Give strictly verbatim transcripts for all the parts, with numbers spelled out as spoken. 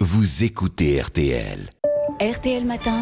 vous écoutez R T L. R T L Matin,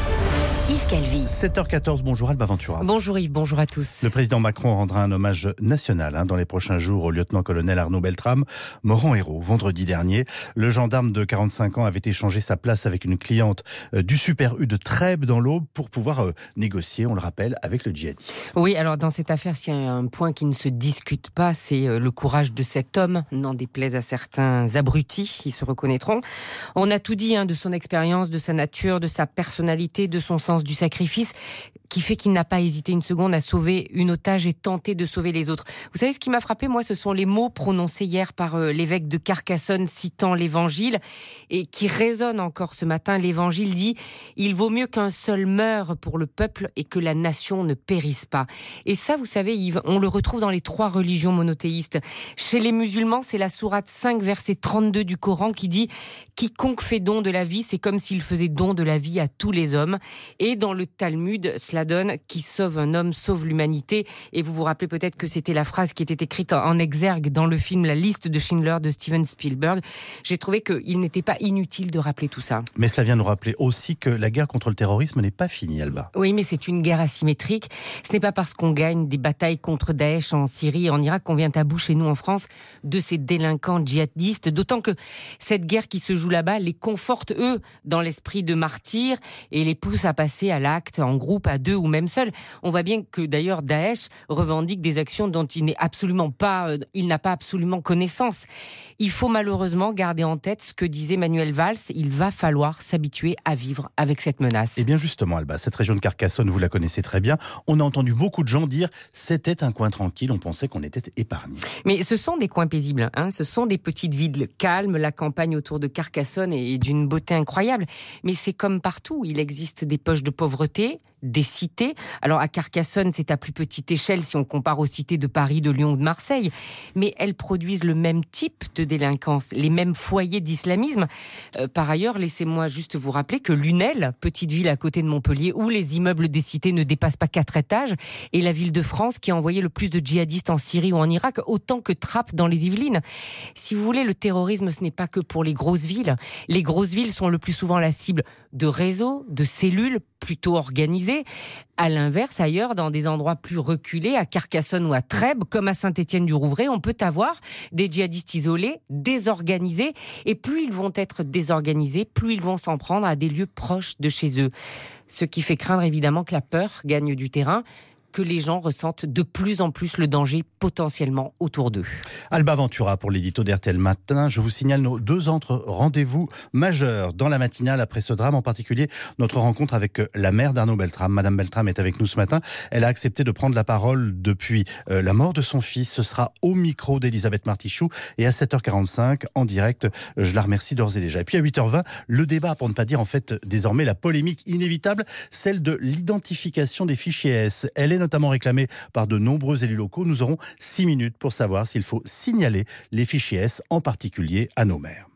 Yves Calvi. sept heures quatorze, bonjour Alba Ventura. Bonjour Yves, bonjour à tous. Le président Macron rendra un hommage national hein, dans les prochains jours au lieutenant-colonel Arnaud Beltrame, mort en héros vendredi dernier. Le gendarme de quarante-cinq ans avait échangé sa place avec une cliente euh, du Super U de Trèbes dans l'Aube pour pouvoir euh, négocier, on le rappelle, avec le djihadiste. Oui, alors dans cette affaire, s'il y a un point qui ne se discute pas, c'est euh, le courage de cet homme, n'en déplaise à certains abrutis, ils se reconnaîtront. On a tout dit hein, de son expérience, de sa nature, de sa personnalité, de son sens du sacrifice, qui fait qu'il n'a pas hésité une seconde à sauver une otage et tenter de sauver les autres. Vous savez ce qui m'a frappé, moi, ce sont les mots prononcés hier par euh, l'évêque de Carcassonne citant l'Évangile et qui résonnent encore ce matin. L'Évangile dit « Il vaut mieux qu'un seul meure pour le peuple et que la nation ne périsse pas ». Et ça, vous savez, Yves, on le retrouve dans les trois religions monothéistes. Chez les musulmans, c'est la sourate cinq, verset trente-deux du Coran qui dit « Quiconque fait don de la vie, c'est comme s'il faisait don de la vie à tous les hommes ». Et dans le Talmud, cela donne « Qui sauve un homme, sauve l'humanité ». Et vous vous rappelez peut-être que c'était la phrase qui était écrite en exergue dans le film La liste de Schindler de Steven Spielberg. J'ai trouvé qu'il n'était pas inutile de rappeler tout ça. Mais cela vient nous rappeler aussi que la guerre contre le terrorisme n'est pas finie, Alba. Oui, mais c'est une guerre asymétrique. Ce n'est pas parce qu'on gagne des batailles contre Daesh en Syrie et en Irak qu'on vient à bout chez nous en France de ces délinquants djihadistes. D'autant que cette guerre qui se joue là-bas les conforte, eux, dans l'esprit de martyrs et les pousse à passer à l'acte en groupe, à deux ou même seul. On voit bien que d'ailleurs Daesh revendique des actions dont il n'est absolument pas, euh, il n'a pas absolument connaissance. Il faut malheureusement garder en tête ce que disait Manuel Valls, il va falloir s'habituer à vivre avec cette menace. Et bien justement Alba, cette région de Carcassonne, vous la connaissez très bien. On a entendu beaucoup de gens dire c'était un coin tranquille, on pensait qu'on était épargné. Mais ce sont des coins paisibles, hein. Ce sont des petites villes calmes, la campagne autour de Carcassonne est d'une beauté incroyable. Mais c'est comme partout, il existe des poches de pauvreté, des cités. Alors à Carcassonne, c'est à plus petite échelle si on compare aux cités de Paris, de Lyon ou de Marseille. Mais elles produisent le même type de délinquance, les mêmes foyers d'islamisme. Euh, par ailleurs, laissez-moi juste vous rappeler que Lunel, petite ville à côté de Montpellier, où les immeubles des cités ne dépassent pas quatre étages, est la ville de France qui a envoyé le plus de djihadistes en Syrie ou en Irak, autant que Trappes dans les Yvelines. Si vous voulez, le terrorisme, ce n'est pas que pour les grosses villes. Les grosses villes sont le plus souvent la cible de réseaux, de cellules plutôt organisées. À l'inverse, ailleurs, dans des endroits plus reculés, à Carcassonne ou à Trèbes, comme à Saint-Étienne-du-Rouvray, on peut avoir des djihadistes isolés, désorganisés. Et plus ils vont être désorganisés, plus ils vont s'en prendre à des lieux proches de chez eux. Ce qui fait craindre évidemment que la peur gagne du terrain, que les gens ressentent de plus en plus le danger potentiellement autour d'eux. Alba Ventura pour l'édito d'R T L Matin. Je vous signale nos deux autres rendez-vous majeurs dans la matinale après ce drame, en particulier notre rencontre avec la mère d'Arnaud Beltrame. Madame Beltrame est avec nous ce matin. Elle a accepté de prendre la parole depuis euh, la mort de son fils. Ce sera au micro d'Elisabeth Martichoux et à sept heures quarante-cinq en direct. Je la remercie d'ores et déjà. Et puis à huit heures vingt, le débat, pour ne pas dire en fait désormais la polémique inévitable, celle de l'identification des fichiers S. Elle est notamment réclamée par de nombreux élus locaux. Nous aurons six minutes pour savoir s'il faut signaler les fichiers S, en particulier à nos maires.